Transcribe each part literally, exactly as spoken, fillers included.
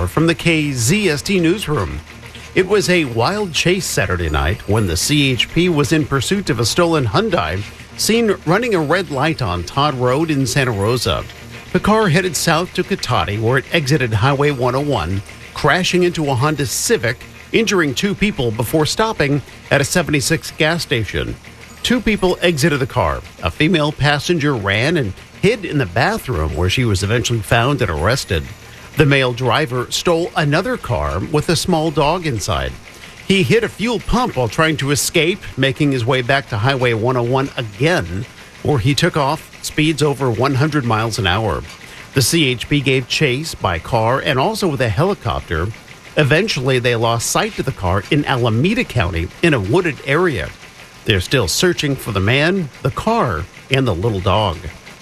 four from the K Z S T newsroom. It was a wild chase Saturday night when the C H P was in pursuit of a stolen Hyundai seen running a red light on Todd Road in Santa Rosa. The car headed south to Cotati, where it exited Highway one oh one, crashing into a Honda Civic, injuring two people before stopping at a seventy-six gas station. Two people exited the car. A female passenger ran and hid in the bathroom, where she was eventually found and arrested. The male driver stole another car with a small dog inside. He hit a fuel pump while trying to escape, making his way back to Highway one oh one again, where he took off speeds over one hundred miles an hour. The C H P gave chase by car and also with a helicopter. Eventually, they lost sight of the car in Alameda County in a wooded area. They're still searching for the man, the car, and the little dog.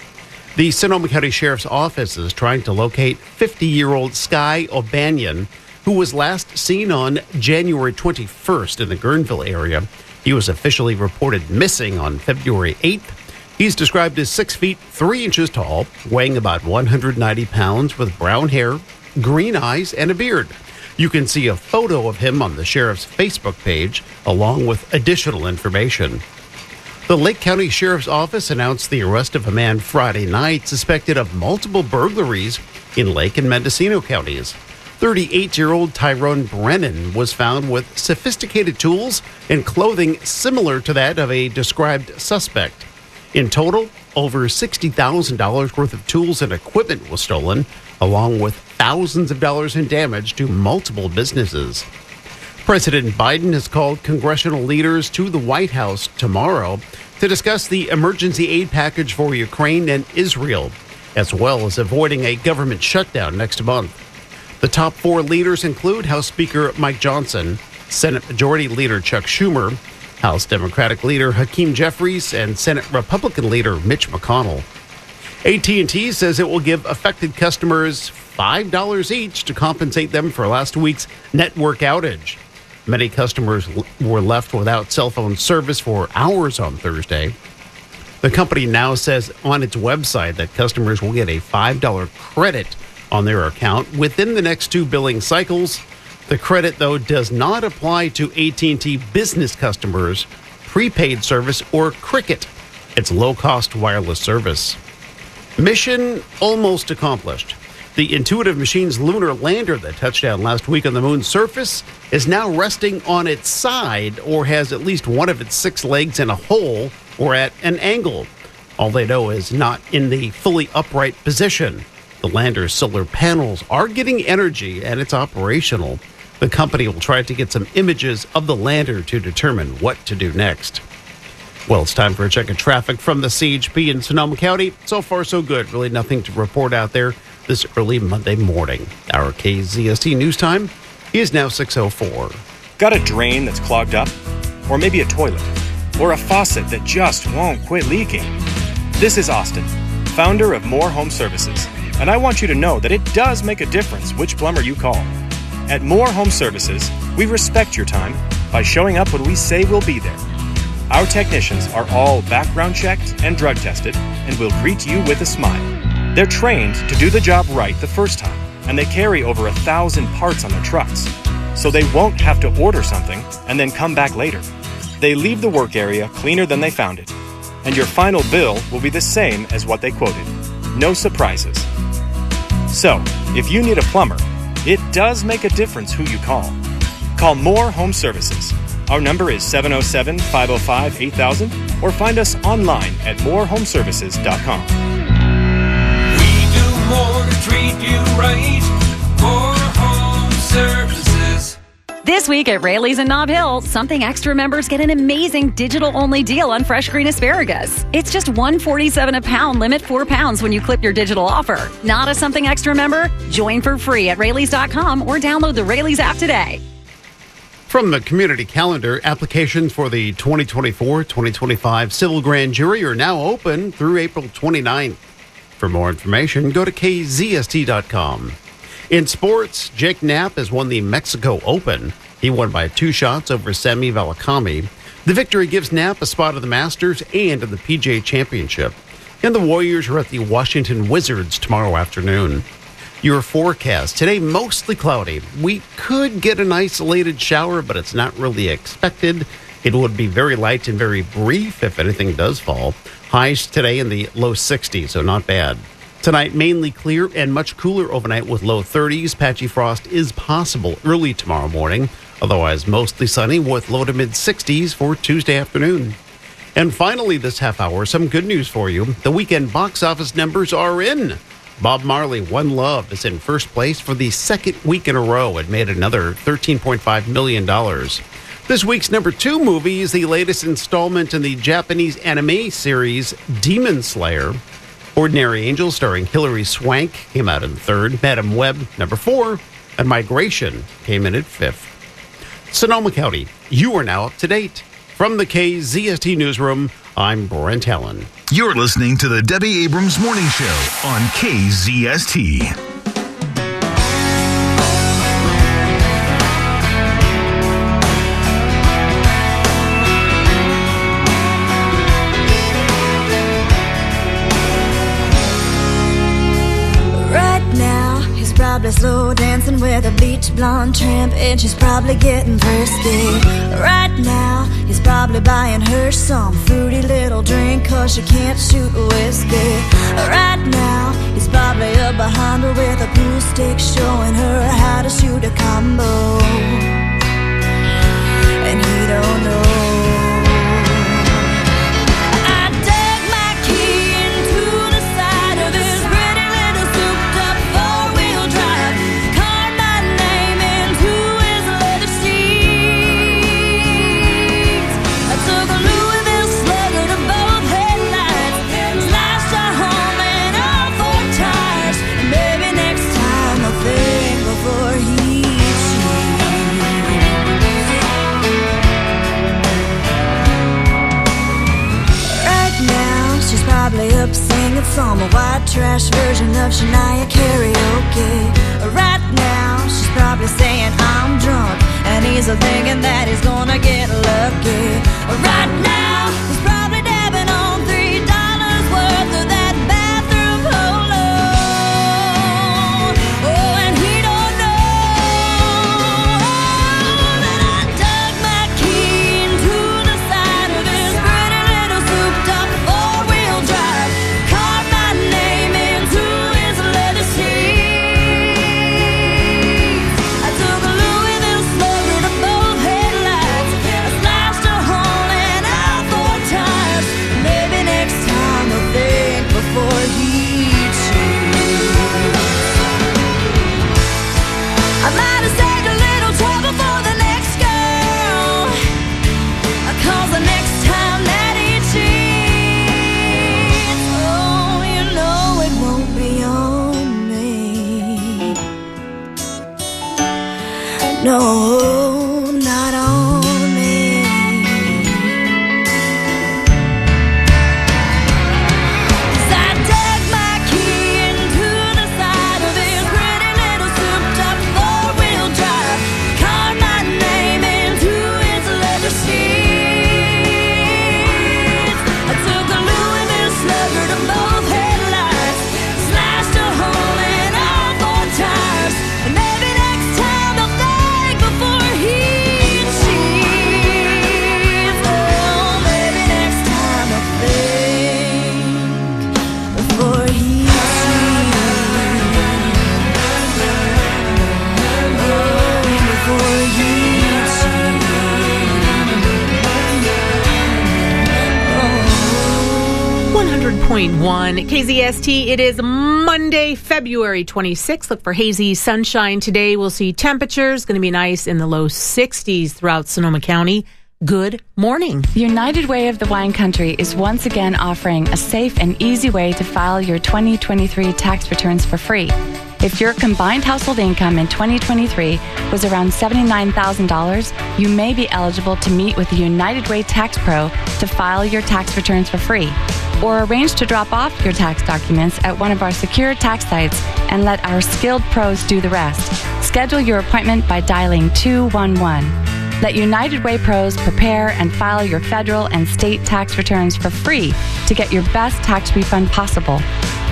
The Sonoma County Sheriff's Office is trying to locate fifty-year-old Sky O'Banion, who was last seen on January twenty-first in the Guerneville area. He was officially reported missing on February eighth. He's described as six feet, three inches tall, weighing about one hundred ninety pounds, with brown hair, green eyes, and a beard. You can see a photo of him on the sheriff's Facebook page, along with additional information. The Lake County Sheriff's Office announced the arrest of a man Friday night suspected of multiple burglaries in Lake and Mendocino counties. thirty-eight-year-old Tyrone Brennan was found with sophisticated tools and clothing similar to that of a described suspect. In total, over sixty thousand dollars worth of tools and equipment was stolen, along with thousands of dollars in damage to multiple businesses. President Biden has called congressional leaders to the White House tomorrow to discuss the emergency aid package for Ukraine and Israel, as well as avoiding a government shutdown next month. The top four leaders include House Speaker Mike Johnson, Senate Majority Leader Chuck Schumer, House Democratic Leader Hakeem Jeffries, and Senate Republican Leader Mitch McConnell. A T and T says it will give affected customers five dollars each to compensate them for last week's network outage. Many customers were left without cell phone service for hours on Thursday. The company now says on its website that customers will get a five dollars credit on their account within the next two billing cycles. The credit, though, does not apply to A T and T business customers, prepaid service, or Cricket, its low-cost wireless service. Mission almost accomplished. The Intuitive Machines lunar lander that touched down last week on the moon's surface is now resting on its side, or has at least one of its six legs in a hole or at an angle. All they know is not in the fully upright position. The lander's solar panels are getting energy and it's operational. The company will try to get some images of the lander to determine what to do next. Well, it's time for a check of traffic from the C H P in Sonoma County. So far, so good. Really nothing to report out there this early Monday morning. Our K Z S T news time is now six oh four. Got a drain that's clogged up? Or maybe a toilet? Or a faucet that just won't quit leaking? This is Austin, founder of More Home Services, and I want you to know that it does make a difference which plumber you call. At More Home Services, we respect your time by showing up when we say we'll be there. Our technicians are all background checked and drug tested and will greet you with a smile. They're trained to do the job right the first time, and they carry over a thousand parts on their trucks, so they won't have to order something and then come back later. They leave the work area cleaner than they found it, and your final bill will be the same as what they quoted. No surprises. So, if you need a plumber, it does make a difference who you call. Call More Home Services. Our number is seven oh seven, five oh five, eight thousand, or find us online at more home services dot com. We do more to treat you right. More Home Services. This week at Raley's in Nob Hill, Something Extra members get an amazing digital-only deal on fresh green asparagus. It's just one dollar and forty-seven cents a pound, limit four pounds when you clip your digital offer. Not a Something Extra member? Join for free at Raleys dot com or download the Raley's app today. From the community calendar, applications for the twenty twenty-four twenty twenty-five Civil Grand Jury are now open through April twenty-ninth. For more information, go to K Z S T dot com. In sports, Jake Knapp has won the Mexico Open. He won by two shots over Sami Valakami. The victory gives Knapp a spot at the Masters and in the P G A Championship. And the Warriors are at the Washington Wizards tomorrow afternoon. Your forecast today, mostly cloudy. We could get an isolated shower, but it's not really expected. It would be very light and very brief if anything does fall. Highs today in the low sixties, so not bad. Tonight, mainly clear and much cooler overnight with low thirties. Patchy frost is possible early tomorrow morning. Otherwise, mostly sunny with low to mid sixties for Tuesday afternoon. And finally, this half hour, some good news for you. The weekend box office numbers are in. Bob Marley, One Love, is in first place for the second week in a row. It made another thirteen point five million dollars. This week's number two movie is the latest installment in the Japanese anime series Demon Slayer. Ordinary Angels, starring Hilary Swank, came out in third. Madam Web, number four. And Migration came in at fifth. Sonoma County, you are now up to date. From the K Z S T Newsroom, I'm Brent Allen. You're listening to the Debbie Abrams Morning Show on K Z S T. Probably slow dancing with a beach blonde tramp, and she's probably getting thirsty. Right now, he's probably buying her some fruity little drink, cause she can't shoot whiskey. Right now, he's probably up behind her with a pool stick, showing her how to shoot a combo. And he don't know. Some white trash version of Shania karaoke. Right now, she's probably saying I'm drunk, and he's thinking that he's gonna get lucky. Right now, he's probably dabbing on three dollars worth of that bathroom polo. Oh, and he don't know that I dug my key into the side of his pretty little souped-up four-wheel drive. No, not on me. 'Cause I dug my key into the side of his pretty little souped-up four-wheel drive, carved my name into his leather seats. I took a Louisville Slugger to both headlights, slashed a hole in all four tires, and maybe next time I'll before he cheats. Oh, maybe next time I'll think before he cheats. Oh, before he cheats. one hundred point one K Z S T. It is Monday, February twenty-sixth. Look for hazy sunshine today. We'll see temperatures going to be nice in the low sixties throughout Sonoma County. Good morning. United Way of the Wine Country is once again offering a safe and easy way to file your twenty twenty-three tax returns for free. If your combined household income in twenty twenty-three was around seventy-nine thousand dollars, you may be eligible to meet with the United Way Tax Pro to file your tax returns for free. Or arrange to drop off your tax documents at one of our secure tax sites and let our skilled pros do the rest. Schedule your appointment by dialing two one one. Let United Way pros prepare and file your federal and state tax returns for free to get your best tax refund possible.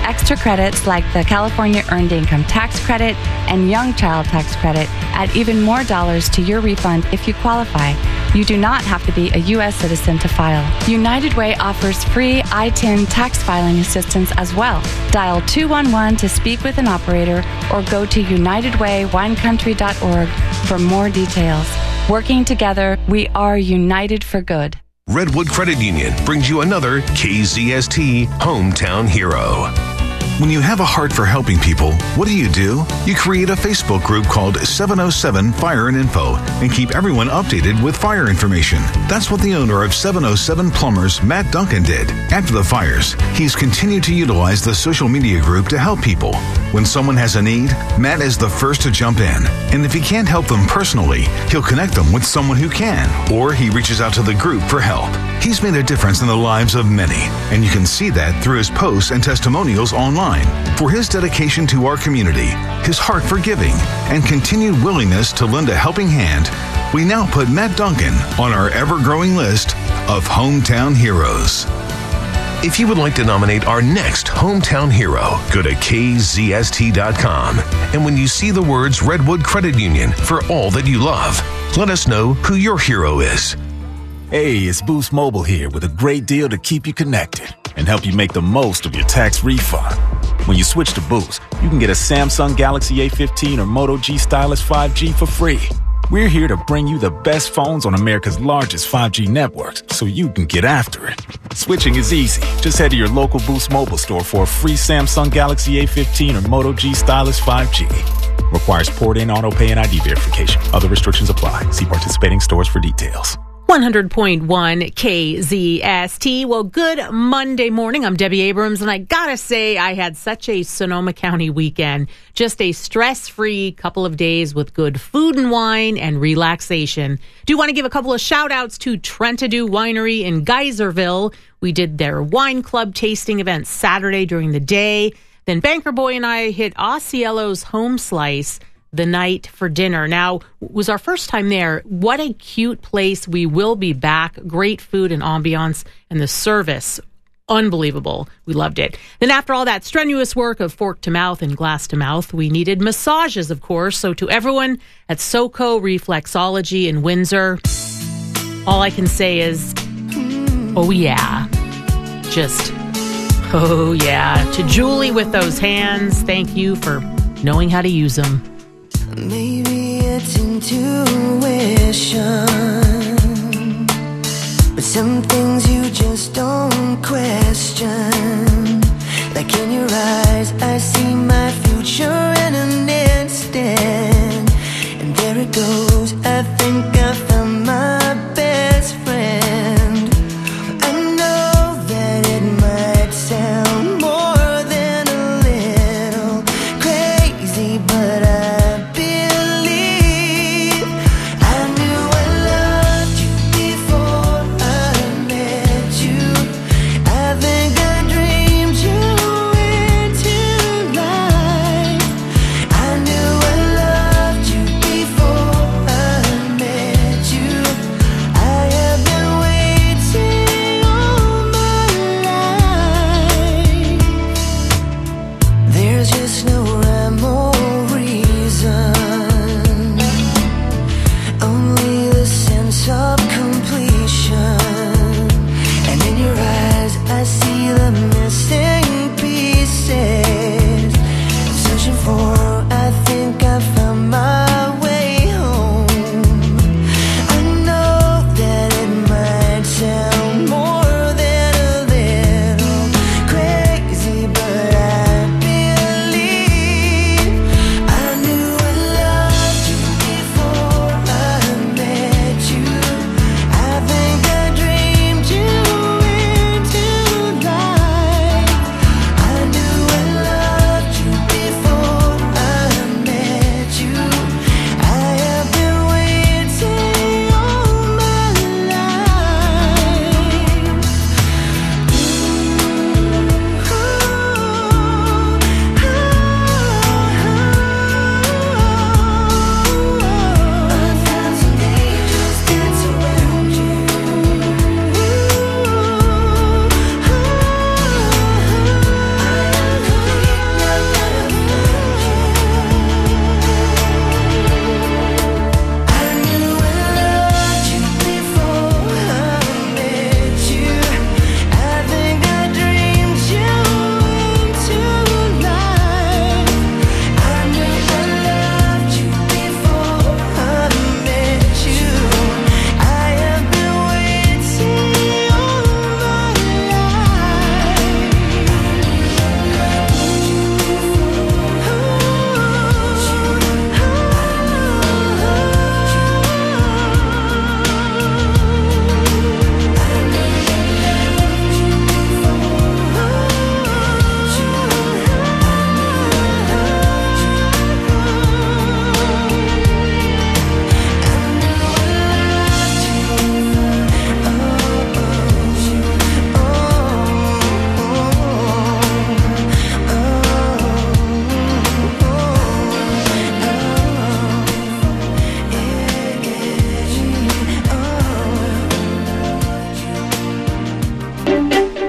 extra credits like the California Earned Income Tax Credit and Young Child Tax Credit. Add even more dollars to your refund if you qualify. You do not have to be a U S citizen to file. United Way offers free I T I N tax filing assistance as well. Dial two one one to speak with an operator or go to united way wine country dot org for more details. Working together, we are united for good. Redwood Credit Union brings you another K Z S T Hometown Hero. When you have a heart for helping people, what do you do? You create a Facebook group called seven oh seven Fire and Info and keep everyone updated with fire information. That's what the owner of seven oh seven Plumbers, Matt Duncan, did. After the fires, he's continued to utilize the social media group to help people. When someone has a need, Matt is the first to jump in. And if he can't help them personally, he'll connect them with someone who can, or he reaches out to the group for help. He's made a difference in the lives of many, and you can see that through his posts and testimonials online. For his dedication to our community, his heart for giving, and continued willingness to lend a helping hand, we now put Matt Duncan on our ever-growing list of Hometown Heroes. If you would like to nominate our next Hometown Hero, go to K Z S T dot com. And when you see the words Redwood Credit Union for all that you love, let us know who your hero is. Hey, it's Boost Mobile here with a great deal to keep you connected and help you make the most of your tax refund. When you switch to Boost, you can get a Samsung Galaxy A fifteen or Moto G Stylus five G for free. We're here to bring you the best phones on America's largest five G networks so you can get after it. Switching is easy. Just head to your local Boost Mobile store for a free Samsung Galaxy A fifteen or Moto G Stylus five G. Requires port-in, auto-pay, and I D verification. Other restrictions apply. See participating stores for details. one hundred point one K Z S T. Well, good Monday morning. I'm Debbie Abrams, and I gotta say, I had such a Sonoma County weekend. Just a stress-free couple of days with good food and wine and relaxation. Do want to give a couple of shout-outs to Trentadue Winery in Geyserville. We did their wine club tasting event Saturday during the day. Then Banker Boy and I hit Osceolo's Home Slice the night for dinner. Now, it was our first time there. What a cute place. We will be back. Great food and ambiance, and the service, unbelievable. We loved it. Then after all that strenuous work of fork to mouth and glass to mouth, we needed massages, of course. So to everyone at SoCo Reflexology in Windsor, all I can say is, oh yeah. Just, oh yeah. To Julie with those hands, thank you for knowing how to use them. Maybe it's intuition, but some things you just don't question. Like in your eyes, I see my future in an instant. And there it goes, I think I found my best friend. I know that it might sound more than a little crazy, but I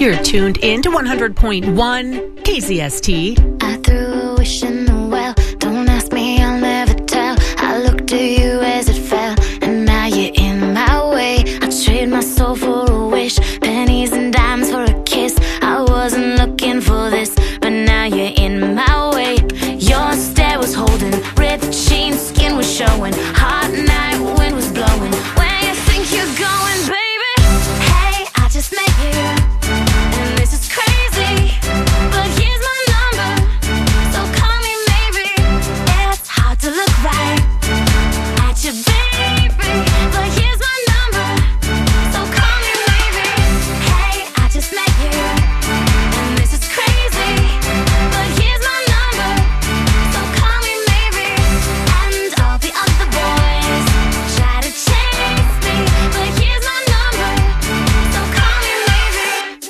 You're tuned in to one hundred point one K Z S T. I threw a wish in the well. Don't ask me, I'll never tell. I looked to you as it fell, and now you're in my way. I trade my soul for a wish, pennies and dimes for a kiss. I wasn't looking for this, but now you're in my way. Your stare was holding, ripped jeans, skin was showing. Hot night, wind was blowing. Where you think you're going, baby? Hey, I just met you, and this is crazy, but here's my number, so call me maybe. It's hard to look right at you, baby, but here's my number, so call me maybe. Hey, I just met you, and this is crazy, but here's my number, so call me maybe. And all the other boys try to chase me, but here's my number, so call me maybe.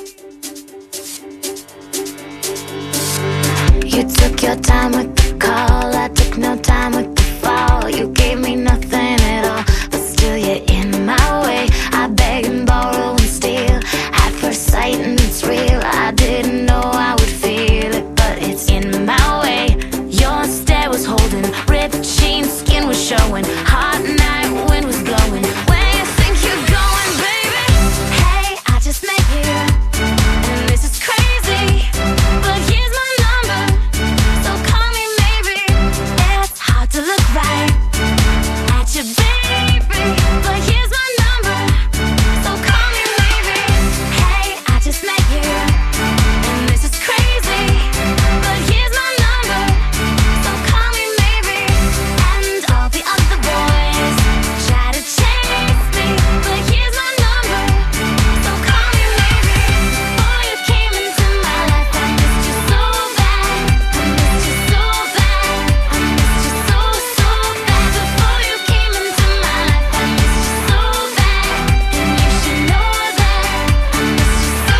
You took your time with the call, I took no time with the fall. You gave me nothing at all, but still you're in my way. I beg and borrow and steal at first sight, and it's real. I didn't know I would feel it, but it's in my way. Your stare was holding, ripped jeans, skin was showing. Hot night, wind was blowing. Where you think you're going, baby? Hey, I just met you, and this is crazy, but here's my number, so call me maybe. It's hard to look right at you, baby, but here's my number, so call me maybe. Hey, I just met you, and this is crazy, but here's my number, so call me maybe. And all the other boys try to chase me, but here's my number, so call me maybe. Before you came into my life, I missed you so bad. I missed you so bad. I missed you so, so bad. Before you came into my life, I missed you so bad. And you should know that I missed you so,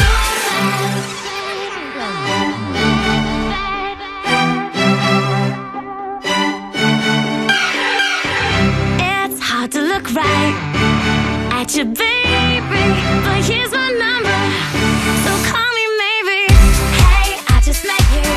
so bad. It's hard to look right at you, baby, but here's my number, so call me maybe. Hey, I just met you,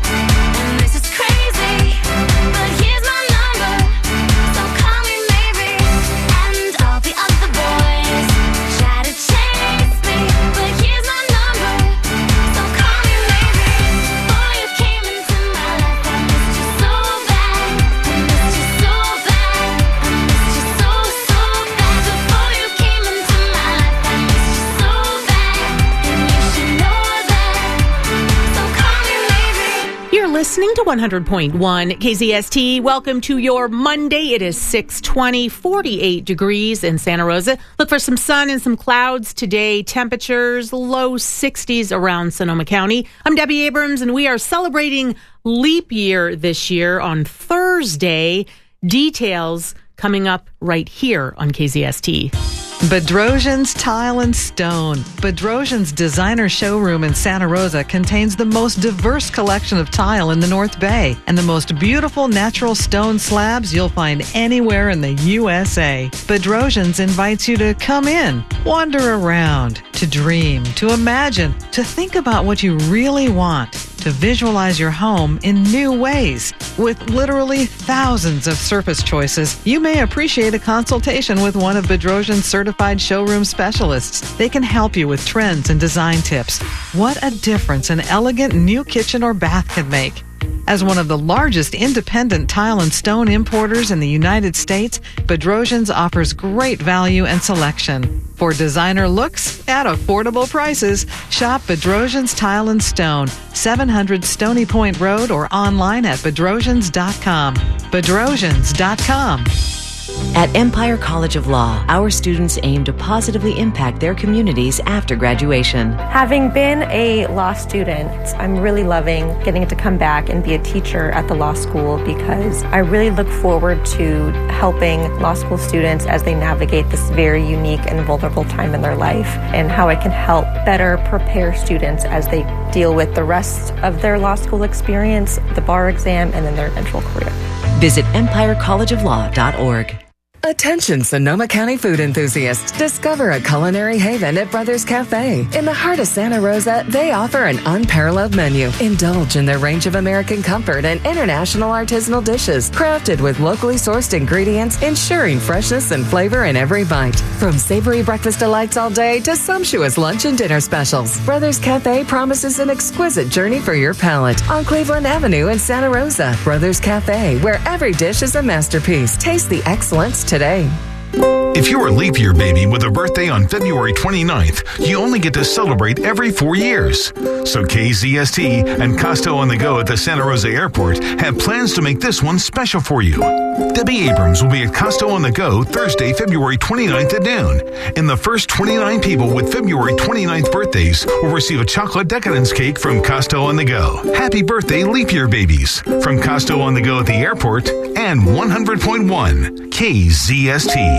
and this is crazy, but here's my number, so call me maybe. And all the other boys try to chase me, but here's my number, so call me maybe. Before you came into my life, I missed you so bad. I missed you so bad. I missed you so, so bad. Before you came into my life, I missed you so bad. And you should know that, so call me maybe. You're listening to one hundred point one K Z S T. Welcome to your Monday. It is six twenty, forty-eight degrees in Santa Rosa. Look for some sun and some clouds today. Temperatures low sixties around Sonoma County. I'm Debbie Abrams, and we are celebrating leap year this year on Thursday. Details coming up right here on K Z S T. Bedrosian's Tile and Stone. Bedrosian's designer showroom in Santa Rosa contains the most diverse collection of tile in the North Bay and the most beautiful natural stone slabs you'll find anywhere in the U S A. Bedrosian's invites you to come in, wander around, to dream, to imagine, to think about what you really want, to visualize your home in new ways. With literally thousands of surface choices, you may appreciate a consultation with one of Bedrosian's certified showroom specialists. They can help you with trends and design tips. What a difference an elegant new kitchen or bath can make. As one of the largest independent tile and stone importers in the United States, Bedrosian's offers great value and selection. For designer looks at affordable prices, shop Bedrosian's Tile and Stone, seven hundred Stony Point Road, or online at bedrosians dot com. bedrosians dot com. At Empire College of Law, our students aim to positively impact their communities after graduation. Having been a law student, I'm really loving getting to come back and be a teacher at the law school because I really look forward to helping law school students as they navigate this very unique and vulnerable time in their life, and how I can help better prepare students as they deal with the rest of their law school experience, the bar exam, and then their eventual career. Visit empire college of law dot org. Attention Sonoma County food enthusiasts. Discover a culinary haven at Brothers Cafe. In the heart of Santa Rosa, they offer an unparalleled menu. Indulge in their range of American comfort and international artisanal dishes, crafted with locally sourced ingredients, ensuring freshness and flavor in every bite. From savory breakfast delights all day to sumptuous lunch and dinner specials, Brothers Cafe promises an exquisite journey for your palate on Cleveland Avenue in Santa Rosa. Brothers Cafe, where every dish is a masterpiece. Taste the excellence today. If you're a leap year baby with a birthday on February twenty-ninth, you only get to celebrate every four years. So K Z S T and Costo on the Go at the Santa Rosa Airport have plans to make this one special for you. Debbie Abrams will be at Costo on the Go Thursday, February twenty-ninth at noon. And the first twenty-nine people with February twenty-ninth birthdays will receive a chocolate decadence cake from Costo on the Go. Happy birthday, leap year babies. From Costo on the Go at the airport and one hundred point one K Z S T.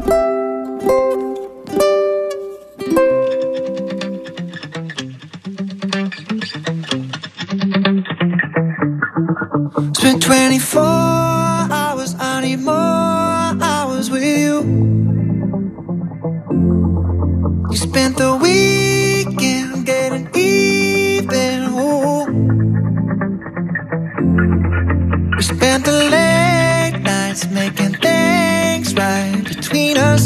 Spent twenty-four hours, I need more hours with you. You spent the weekend getting even, ooh. We spent the late nights making things right between us.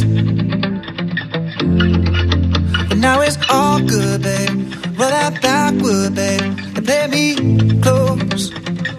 But now it's all good, babe. Roll that backward, babe, and play me close.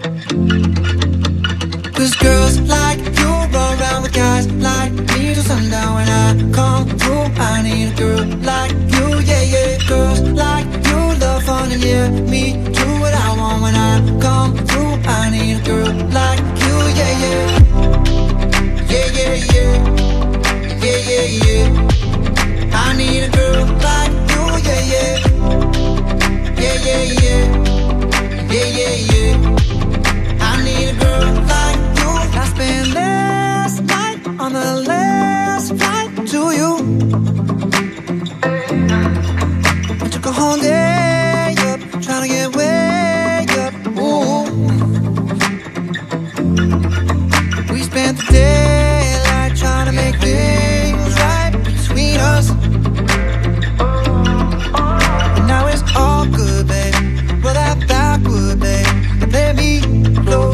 Cause girls like you run around with guys like me till sundown. When I come through, I need a girl like you, yeah, yeah. Girls like you love fun and yeah, me do what I want. When I come through, I need a girl like you, yeah, yeah. Yeah, yeah, yeah. Yeah, yeah, yeah. I need a girl like you, yeah, yeah. Yeah, yeah, yeah. Yeah, yeah, yeah. I need a girl like you. I spent last night on the last flight to you. I took a whole day up, trying to get way up. Ooh. We spent the daylight trying to make things right between us. And now it's all good, babe. Roll that backward, babe, and play me close.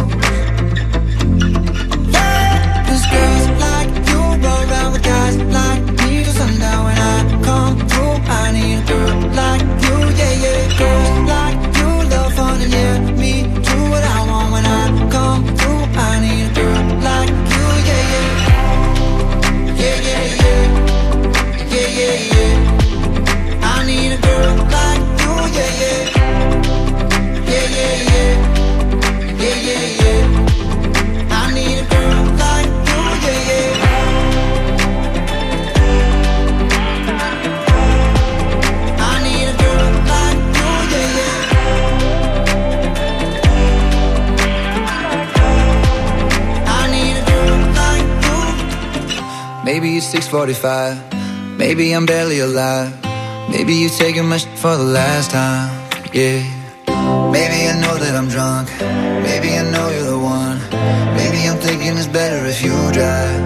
Yeah, 'cause girls like you run around with guys like me till sundown. When I come through, I need a girl like you, yeah, yeah. Girls like you love fun and yeah, me do what I want. When I come through, I need a girl like you, yeah, yeah. Yeah, yeah, yeah. Yeah, yeah, yeah. I need a girl like you, yeah, yeah. Yeah, yeah, yeah. Yeah, yeah, yeah. I need a girl like you, yeah, yeah. I need a girl like you, yeah, yeah. I need a girl like you. Maybe it's six forty-five. Maybe I'm barely alive. Maybe you taking my shit for the last time, yeah. Maybe I know that I'm drunk. Maybe I know you're the one. Maybe I'm thinking it's better if you drive.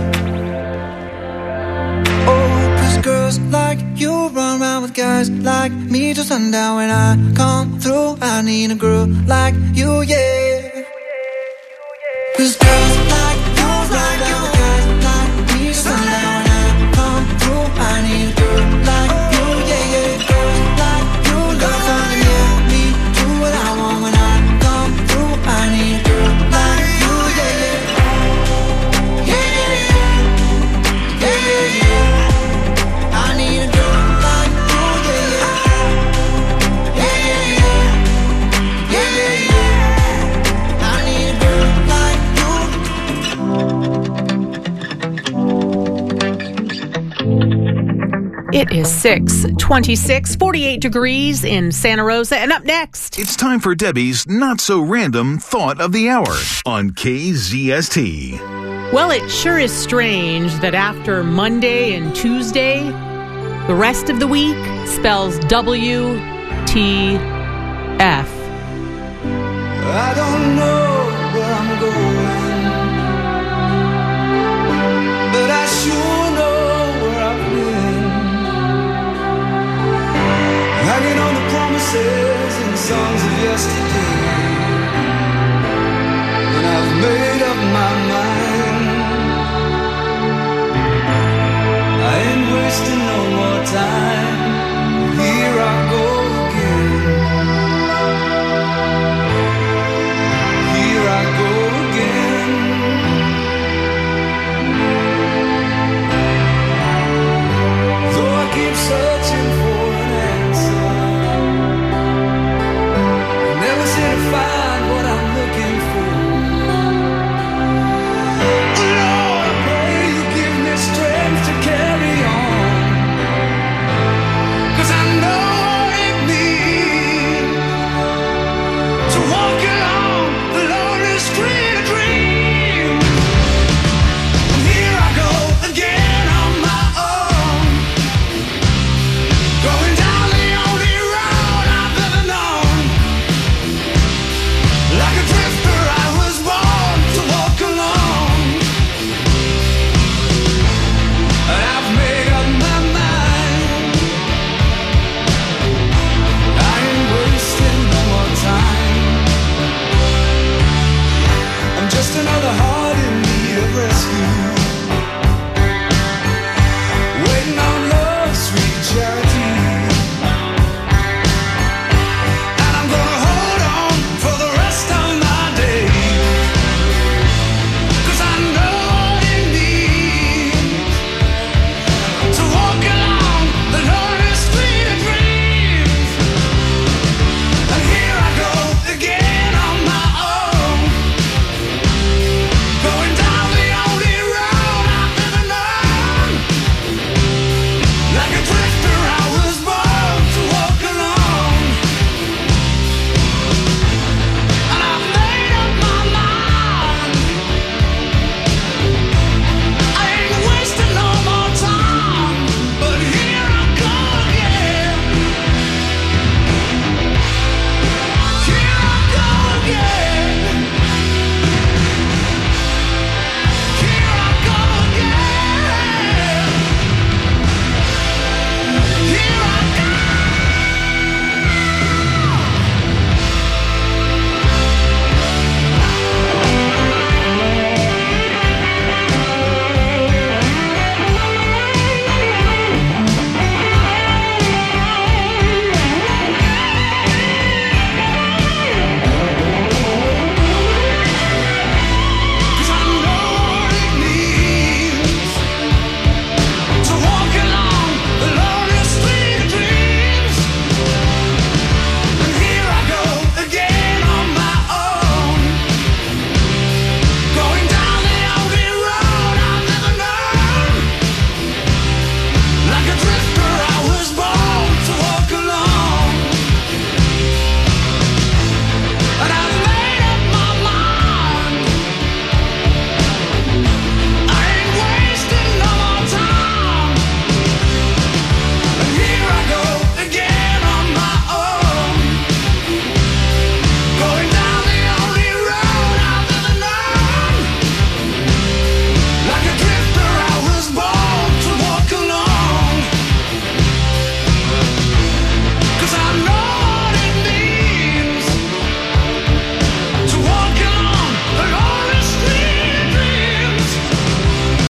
Oh, 'cause girls like you run around with guys like me till sundown. When I come through, I need a girl like you, yeah. 'Cause girls like you run around with guys like me till sundown. When I come through, I need a girl like you, yeah, yeah. Girls like you love fun and yeah, me do what I want. When I come through, I need a girl like you, yeah, yeah. Yeah, yeah, yeah. Yeah, yeah, yeah. I need a girl like you, yeah, yeah. Yeah, yeah, yeah. Yeah, yeah, yeah. I need a girl like you. It is six twenty-six, forty-eight degrees in Santa Rosa. And up next, It's time for Debbie's not so random thought of the hour on K Z S T. well, it sure is strange that after Monday and Tuesday, the rest of the week spells W T F. I don't know